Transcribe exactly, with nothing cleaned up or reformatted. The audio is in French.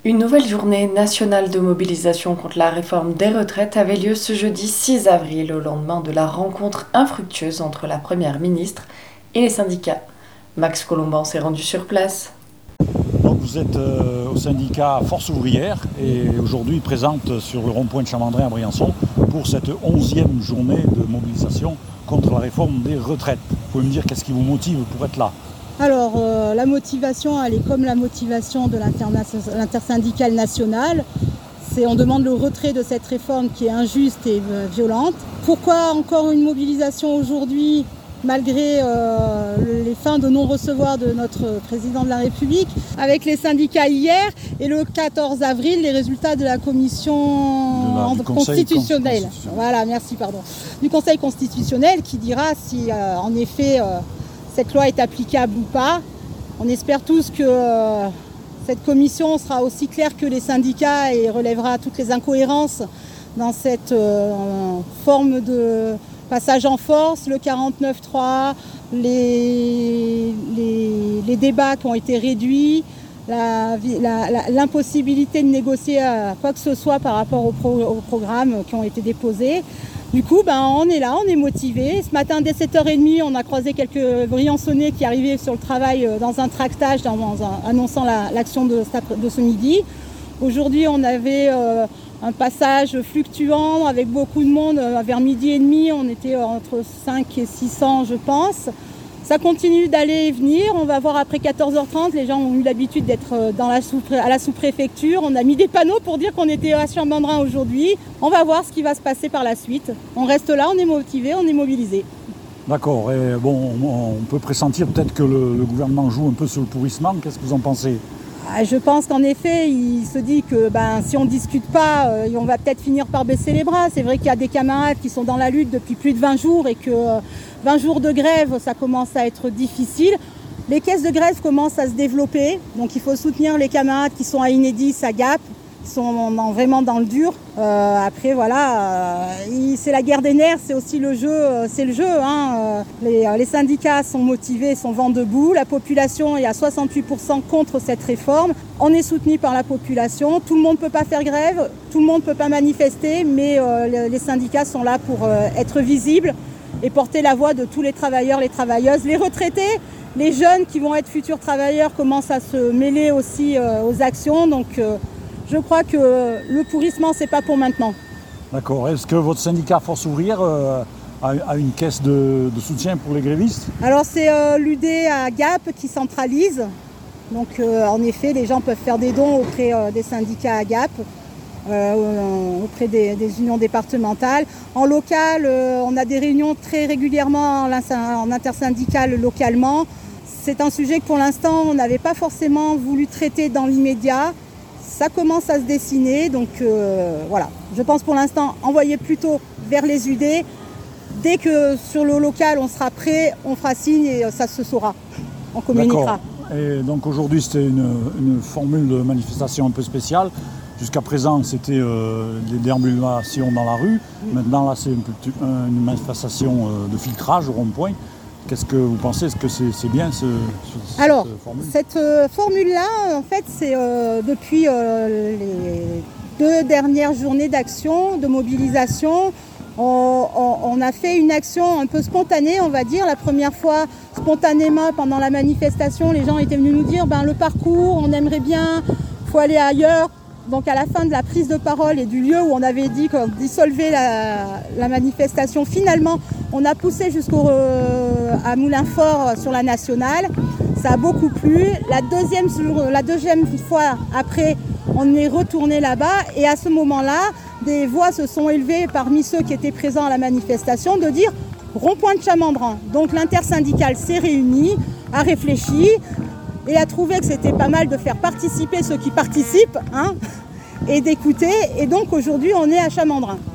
Une nouvelle journée nationale de mobilisation contre la réforme des retraites avait lieu ce jeudi six avril, au lendemain de la rencontre infructueuse entre la Première ministre et les syndicats. Max Colomban s'est rendu sur place. Donc vous êtes euh, au syndicat Force Ouvrière et aujourd'hui présente sur le rond-point de Chamandrin à Briançon pour cette onzième journée de mobilisation contre la réforme des retraites. Vous pouvez me dire qu'est-ce qui vous motive pour être là ? Alors, euh, la motivation, elle est comme la motivation de l'intersyndicale nationale. C'est, on demande le retrait de cette réforme qui est injuste et euh, violente. Pourquoi encore une mobilisation aujourd'hui, malgré euh, les fins de non-recevoir de notre président de la République? Avec les syndicats hier et le quatorze avril, les résultats de la commission de la, constitutionnelle. constitutionnel. Voilà, merci, pardon. Du Conseil constitutionnel qui dira si, euh, en effet, euh, cette loi est applicable ou pas. On espère tous que euh, cette commission sera aussi claire que les syndicats et relèvera toutes les incohérences dans cette euh, forme de passage en force, le quarante-neuf trois, les, les, les débats qui ont été réduits, la, la, la, l'impossibilité de négocier quoi que ce soit par rapport aux, pro, aux programmes qui ont été déposés. Du coup, ben, on est là, on est motivés. Ce matin, dès sept heures trente, on a croisé quelques Briançonnais qui arrivaient sur le travail dans un tractage dans, dans un, annonçant la, l'action de, de ce midi. Aujourd'hui, on avait euh, un passage fluctuant avec beaucoup de monde. Vers midi et demi, on était entre cinq et six cents, je pense. Ça continue d'aller et venir. On va voir après quatorze heures trente. Les gens ont eu l'habitude d'être dans la sous- à la sous-préfecture. On a mis des panneaux pour dire qu'on était à Chamandrin aujourd'hui. On va voir ce qui va se passer par la suite. On reste là, on est motivés, on est mobilisés. D'accord. Et bon, on peut pressentir peut-être que le, le gouvernement joue un peu sur le pourrissement. Qu'est-ce que vous en pensez ? Je pense qu'en effet, il se dit que ben, si on ne discute pas, euh, on va peut-être finir par baisser les bras. C'est vrai qu'il y a des camarades qui sont dans la lutte depuis plus de vingt jours et que euh, vingt jours de grève, ça commence à être difficile. Les caisses de grève commencent à se développer, donc il faut soutenir les camarades qui sont à Enedis, à Gap, qui sont dans, vraiment dans le dur. Euh, après, voilà, euh, c'est la guerre des nerfs, c'est aussi le jeu. Euh, c'est le jeu hein. les, les syndicats sont motivés, sont vent debout. La population est à soixante-huit pour cent contre cette réforme. On est soutenu par la population. Tout le monde ne peut pas faire grève, tout le monde ne peut pas manifester, mais euh, les, les syndicats sont là pour euh, être visibles et porter la voix de tous les travailleurs, les travailleuses, les retraités. Les jeunes qui vont être futurs travailleurs commencent à se mêler aussi euh, aux actions. Donc, euh, je crois que le pourrissement, c'est pas pour maintenant. D'accord. Est-ce que votre syndicat Force Ouvrière euh, a, a une caisse de, de soutien pour les grévistes ? Alors c'est euh, l'U D à Gap qui centralise. Donc euh, en effet, les gens peuvent faire des dons auprès euh, des syndicats à Gap, euh, auprès des, des unions départementales. En local, euh, on a des réunions très régulièrement en, en intersyndicale localement. C'est un sujet que pour l'instant, on n'avait pas forcément voulu traiter dans l'immédiat. Ça commence à se dessiner, donc euh, voilà. Je pense pour l'instant envoyer plutôt vers les U D. Dès que sur le local on sera prêt, on fera signe et ça se saura. On communiquera. D'accord. Et donc aujourd'hui c'était une, une formule de manifestation un peu spéciale. Jusqu'à présent c'était euh, des déambulations dans la rue. Maintenant là c'est une, une manifestation euh, de filtrage au rond-point. Qu'est-ce que vous pensez ? Est-ce que c'est, c'est bien ce, ce, Alors, cette formule ? cette euh, formule-là, en fait, c'est euh, depuis euh, les deux dernières journées d'action, de mobilisation, on, on, on a fait une action un peu spontanée, on va dire. La première fois, spontanément, pendant la manifestation, les gens étaient venus nous dire ben, le parcours, on aimerait bien, il faut aller ailleurs. Donc à la fin de la prise de parole et du lieu où on avait dit qu'on dissolvait la, la manifestation, finalement on a poussé jusqu'au euh, à Moulins-Fort sur la nationale. Ça a beaucoup plu. La deuxième, la deuxième fois après, on est retourné là-bas et à ce moment-là, des voix se sont élevées parmi ceux qui étaient présents à la manifestation de dire rond-point de Chamandrin. Donc l'intersyndicale s'est réunie, a réfléchi et a trouvé que c'était pas mal de faire participer ceux qui participent hein, et d'écouter. Et donc aujourd'hui, on est à Chamandrin.